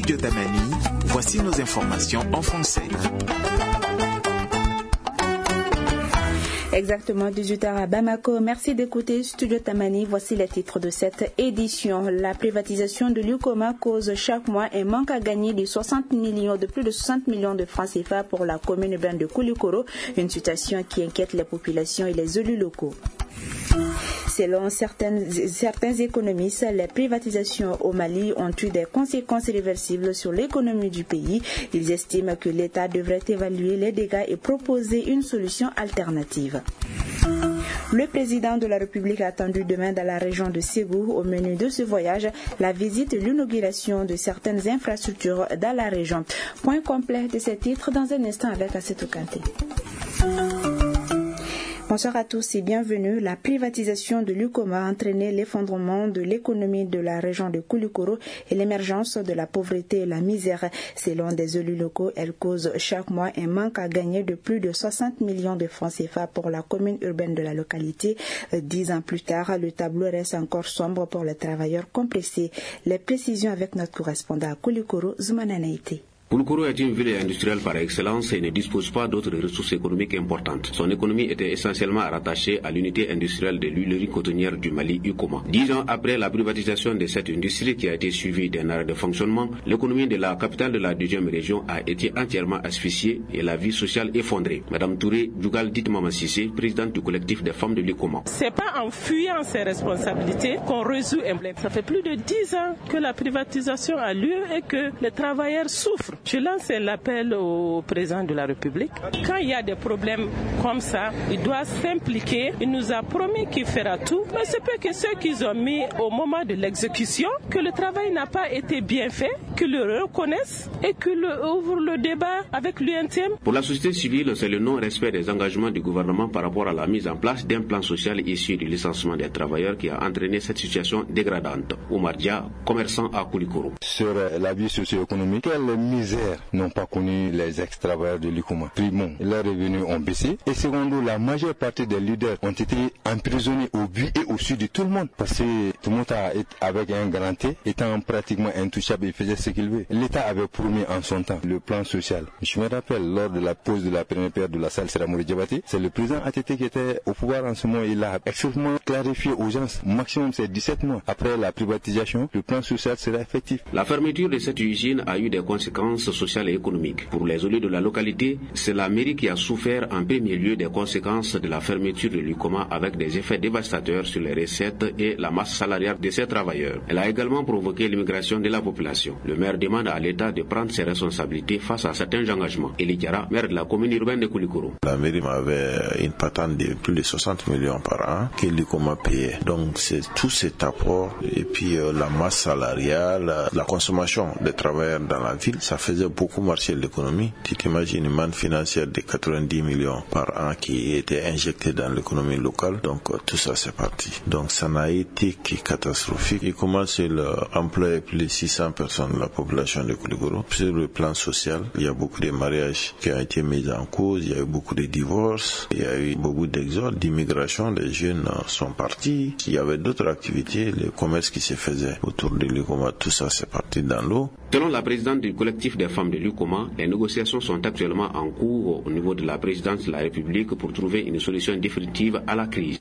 Studio Tamani, voici nos informations en français. Exactement 18h à Bamako. Merci d'écouter Studio Tamani. Voici les titres de cette édition. La privatisation de l'UCOMA cause chaque mois un manque à gagner de plus de 60 millions de francs CFA pour la commune urbaine de Koulikoro, une situation qui inquiète les populations et les élus locaux. Selon certains économistes, les privatisations au Mali ont eu des conséquences irréversibles sur l'économie du pays. Ils estiment que l'État devrait évaluer les dégâts et proposer une solution alternative. Le président de la République a attendu demain dans la région de Ségou. Au menu de ce voyage, la visite et l'inauguration de certaines infrastructures dans la région. Point complet de ces titres dans un instant avec Assetou Kanté. Bonsoir à tous et bienvenue. La privatisation de l'UCOMA a entraîné l'effondrement de l'économie de la région de Koulikoro et l'émergence de la pauvreté et la misère. Selon des élus locaux, elle cause chaque mois un manque à gagner de plus de 60 millions de francs CFA pour la commune urbaine de la localité. 10 ans plus tard, le tableau reste encore sombre pour les travailleurs compressés. Les précisions avec notre correspondant à Koulikoro, Zoumana Naïté. Koulikoro est une ville industrielle par excellence et ne dispose pas d'autres ressources économiques importantes. Son économie était essentiellement rattachée à l'unité industrielle de l'huilerie cotonnière du Mali, UCOMA. 10 ans après la privatisation de cette industrie qui a été suivie d'un arrêt de fonctionnement, l'économie de la capitale de la deuxième région a été entièrement asphyxiée et la vie sociale effondrée. Madame Touré Djougal Ditmama Sissé, présidente du collectif des femmes de l'UCOMA. C'est pas en fuyant ses responsabilités qu'on résout un problème. Ça fait plus de 10 ans que la privatisation a lieu et que les travailleurs souffrent. Je lance l'appel au président de la République. Quand il y a des problèmes comme ça, il doit s'impliquer. Il nous a promis qu'il fera tout. Mais c'est pas que ceux qu'ils ont mis au moment de l'exécution, que le travail n'a pas été bien fait, qu'ils le reconnaissent et qu'ils ouvrent le débat avec l'UNTM. Pour la société civile, c'est le non-respect des engagements du gouvernement par rapport à la mise en place d'un plan social issu du licenciement des travailleurs qui a entraîné cette situation dégradante. Oumar Dia, commerçant à Koulikoro. Sur la vie socio-économique, quelle misère n'ont pas connu les ex-travailleurs de l'UCOMA. Primo, leurs revenus ont baissé et secondo, la majeure partie des leaders ont été emprisonnés au but et au sud de tout le monde parce que tout le monde avec un grand T étant pratiquement intouchable, il faisait ce qu'il veut. L'État avait promis en son temps le plan social. Je me rappelle lors de la pause de la première période de la salle Seramouri Diabaté, c'est le président ATT qui était au pouvoir en ce moment. Il a extrêmement clarifié aux gens, maximum c'est 17 mois. Après la privatisation, le plan social sera effectif. La fermeture de cette usine a eu des conséquences sociales et économiques. Pour les élus de la localité, c'est la mairie qui a souffert en premier lieu des conséquences de la fermeture de l'UCOMA avec des effets dévastateurs sur les recettes et la masse salariale de ses travailleurs. Elle a également provoqué l'immigration de la population. Le maire demande à l'État de prendre ses responsabilités face à certains engagements. Elie Diarra, maire de la commune urbaine de Koulikoro. La mairie m'avait une patente de plus de 60 millions par an que l'UCOMA payait. Donc c'est tout cet apport et puis la masse salariale, la consommation des travailleurs dans la ville, ça faisait beaucoup marcher l'économie. Tu t'imagines une manne financière de 90 millions par an qui était injectée dans l'économie locale. Donc tout ça c'est parti. Donc ça n'a été que catastrophique. Il commence à employer plus de 600 personnes de la population de Koulikoro. Sur le plan social, il y a beaucoup de mariages qui ont été mis en cause, il y a eu beaucoup de divorces, il y a eu beaucoup d'exodes, d'immigration, les jeunes sont partis. Il y avait d'autres activités, le commerce qui se faisait autour de l'UCOMA, tout ça c'est parti dans l'eau. Selon la présidente du collectif des femmes de l'UCOMA, les négociations sont actuellement en cours au niveau de la présidence de la République pour trouver une solution définitive à la crise.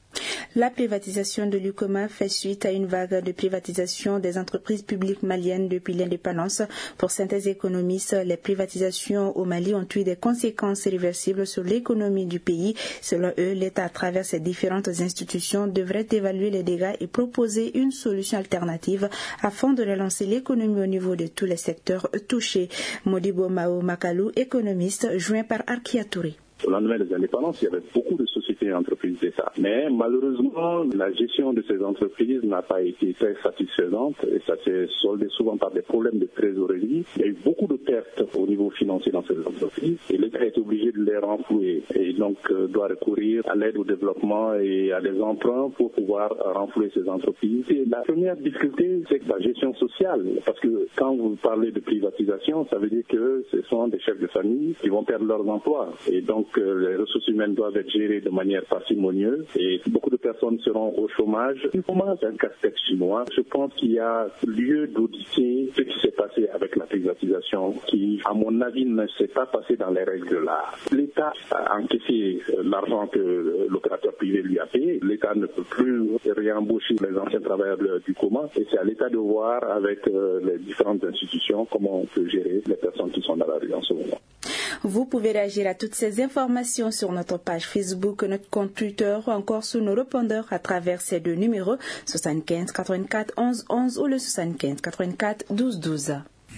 La privatisation de l'UCOMA fait suite à une vague de privatisation des entreprises publiques maliennes depuis l'indépendance. Pour certains économistes, les privatisations au Mali ont eu des conséquences irréversibles sur l'économie du pays. Selon eux, l'État, à travers ses différentes institutions, devrait évaluer les dégâts et proposer une solution alternative afin de relancer l'économie au niveau de tous les secteurs touchés. Modibo Mao Makalou, économiste, joint par Arkia Touré. Au lendemain des indépendances, il y avait beaucoup de sociétés et entreprises d'État. Mais malheureusement, la gestion de ces entreprises n'a pas été très satisfaisante et ça s'est soldé souvent par des problèmes de trésorerie. Il y a eu beaucoup de pertes au niveau financier dans ces entreprises et l'État est obligé de les renflouer et donc doit recourir à l'aide au développement et à des emprunts pour pouvoir renflouer ces entreprises. Et la première difficulté, c'est la gestion sociale parce que quand vous parlez de privatisation, ça veut dire que ce sont des chefs de famille qui vont perdre leurs emplois et donc que les ressources humaines doivent être gérées de manière parcimonieuse et beaucoup de personnes seront au chômage. Comment c'est un casse-tête chinois? Je pense qu'il y a lieu d'auditer ce qui s'est passé avec la privatisation qui, à mon avis, ne s'est pas passé dans les règles de l'art. L'État a encaissé l'argent que l'opérateur privé lui a payé. L'État ne peut plus réembaucher les anciens travailleurs du coma et c'est à l'État de voir avec les différentes institutions comment on peut gérer les personnes qui sont dans la rue en ce moment. Vous pouvez réagir à toutes ces informations sur notre page Facebook, notre compte Twitter ou encore sur nos répondeurs à travers ces deux numéros 75 84 11 11 ou le 75 84 12 12.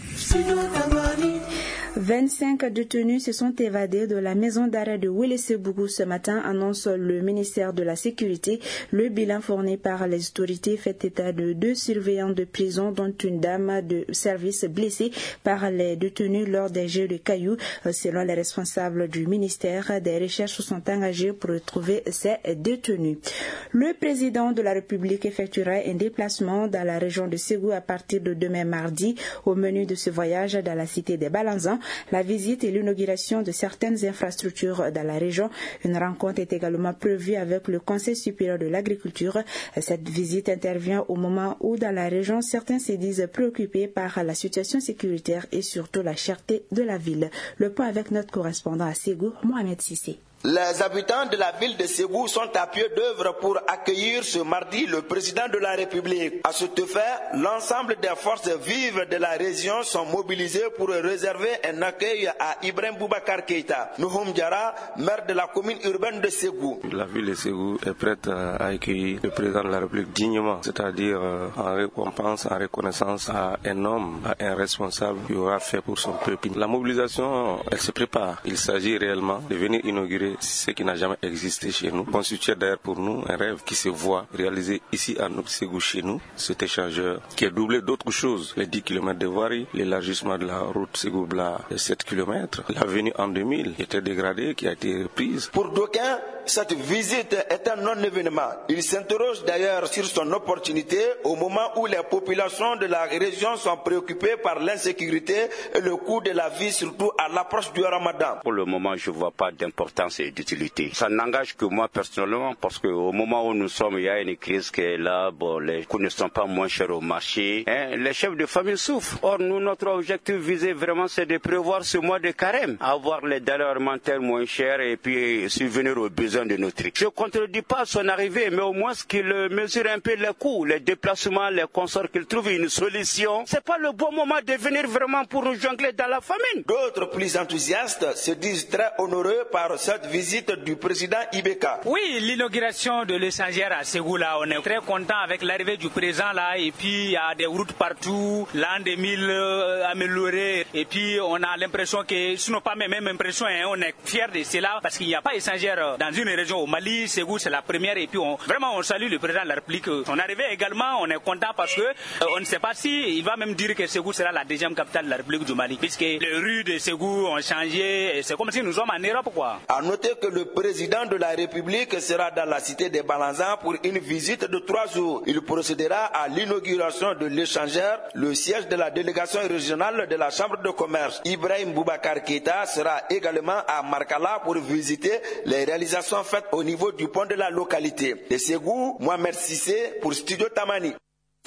25 détenus se sont évadés de la maison d'arrêt de Welesebugu ce matin, annonce le ministère de la Sécurité. Le bilan fourni par les autorités fait état de 2 surveillants de prison, dont une dame de service blessée par les détenus lors des jets de cailloux. Selon les responsables du ministère, des recherches sont engagées pour retrouver ces détenus. Le président de la République effectuera un déplacement dans la région de Ségou à partir de demain mardi. Au menu de ce voyage dans la cité des Balanzans, la visite et l'inauguration de certaines infrastructures dans la région. Une rencontre est également prévue avec le Conseil supérieur de l'agriculture. Cette visite intervient au moment où dans la région, certains se disent préoccupés par la situation sécuritaire et surtout la cherté de la ville. Le point avec notre correspondant à Ségou, Mohamed Sissé. Les habitants de la ville de Ségou sont à pied d'œuvre pour accueillir ce mardi le président de la République. À cet effet, l'ensemble des forces vives de la région sont mobilisées pour réserver un accueil à Ibrahim Boubacar Keïta. Nouhoum Diara, maire de la commune urbaine de Ségou. La ville de Ségou est prête à accueillir le président de la République dignement, c'est-à-dire en récompense, en reconnaissance à un homme, à un responsable qui aura fait pour son peuple. La mobilisation, elle se prépare. Il s'agit réellement de venir inaugurer ce qui n'a jamais existé chez nous, constitué d'ailleurs pour nous un rêve qui se voit réalisé ici à Ségou chez nous, cet échangeur qui est doublé d'autres choses, les 10 km de voirie, l'élargissement de la route Ségou-Bla de 7 km, l'avenue en 2000 était dégradée, qui a été reprise. Pour d'aucuns, cette visite est un non-événement. Il s'interroge d'ailleurs sur son opportunité au moment où les populations de la région sont préoccupées par l'insécurité et le coût de la vie, surtout à l'approche du Ramadan. Pour le moment, je ne vois pas d'importance et d'utilité. Ça n'engage que moi personnellement parce qu'au moment où nous sommes, il y a une crise qui est là. Bon, les coûts ne sont pas moins chers au marché. Les chefs de famille souffrent. Or, nous, notre objectif visé vraiment, c'est de prévoir ce mois de carême, avoir les denrées alimentaires moins chères et puis subvenir aux besoins de nos tribus. Je ne contredis pas son arrivée, mais au moins qu'il mesure un peu les coûts, les déplacements, les consorts, qu'il trouve une solution. C'est pas le bon moment de venir vraiment pour nous jongler dans la famine. D'autres plus enthousiastes se disent très honoreux par cette visite du président Ibeka. Oui, l'inauguration de l'échangeur à Ségou là, on est très content avec l'arrivée du président là, et puis il y a des routes partout, l'an 2000 amélioré, et puis on a l'impression que, sinon pas même impression, on est fiers de cela parce qu'il n'y a pas échangeur dans une région au Mali. Ségou c'est la première, et puis vraiment on salue le président de la République. Son arrivée également, on est content parce que on ne sait pas si il va même dire que Ségou sera la deuxième capitale de la République du Mali, puisque les rues de Ségou ont changé, c'est comme si nous sommes en Europe quoi. À noter que le président de la République sera dans la cité des Balanzans pour une visite de 3 jours. Il procédera à l'inauguration de l'échangeur, le siège de la délégation régionale de la Chambre de commerce. Ibrahim Boubacar Keïta sera également à Markala pour visiter les réalisations faites au niveau du pont de la localité. De Ségou, Mohamed Sissé pour Studio Tamani.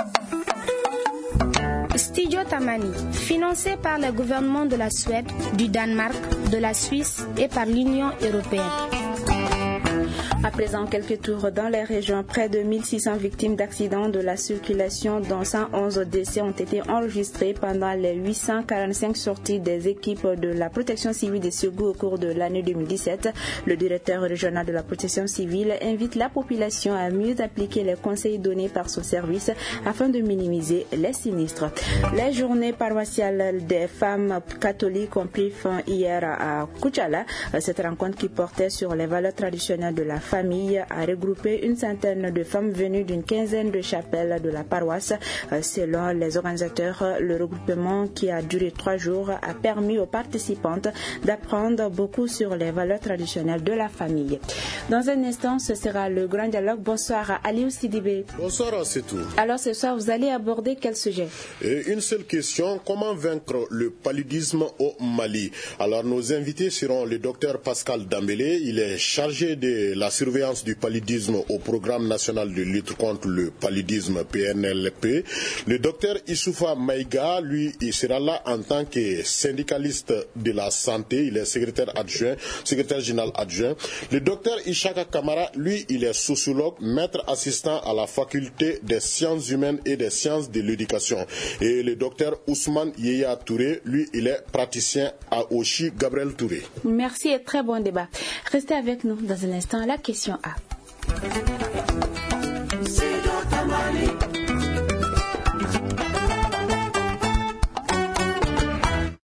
Studio Tamani, financé par le gouvernement de la Suède, du Danemark, de la Suisse et par l'Union européenne. À présent, quelques tours dans les régions. Près de 1600 victimes d'accidents de la circulation, dont 111 décès ont été enregistrés pendant les 845 sorties des équipes de la protection civile de Ségou au cours de l'année 2017. Le directeur régional de la protection civile invite la population à mieux appliquer les conseils donnés par son service afin de minimiser les sinistres. Les journées paroissiales des femmes catholiques ont pris fin hier à Koutchala. Cette rencontre qui portait sur les valeurs traditionnelles de la famille famille a regroupé une centaine de femmes venues d'une quinzaine de chapelles de la paroisse. Selon les organisateurs, le regroupement qui a duré 3 jours a permis aux participantes d'apprendre beaucoup sur les valeurs traditionnelles de la famille. Dans un instant, ce sera le grand dialogue. Bonsoir à Aliou Sidibé. Bonsoir à Setou. Alors ce soir, vous allez aborder quel sujet? Une seule question, comment vaincre le paludisme au Mali? Alors nos invités seront le docteur Pascal Dambélé, il est chargé de la surveillance du paludisme au programme national de lutte contre le paludisme PNLP. Le docteur Issoufa Maïga, lui, il sera là en tant que syndicaliste de la santé, il est secrétaire général adjoint. Le docteur Ishaka Kamara, lui, il est sociologue, maître assistant à la faculté des sciences humaines et des sciences de l'éducation. Et le docteur Ousmane Yeya Touré, lui, il est praticien à Oshi Gabriel Touré. Merci et très bon débat. Restez avec nous dans un instant. La question A.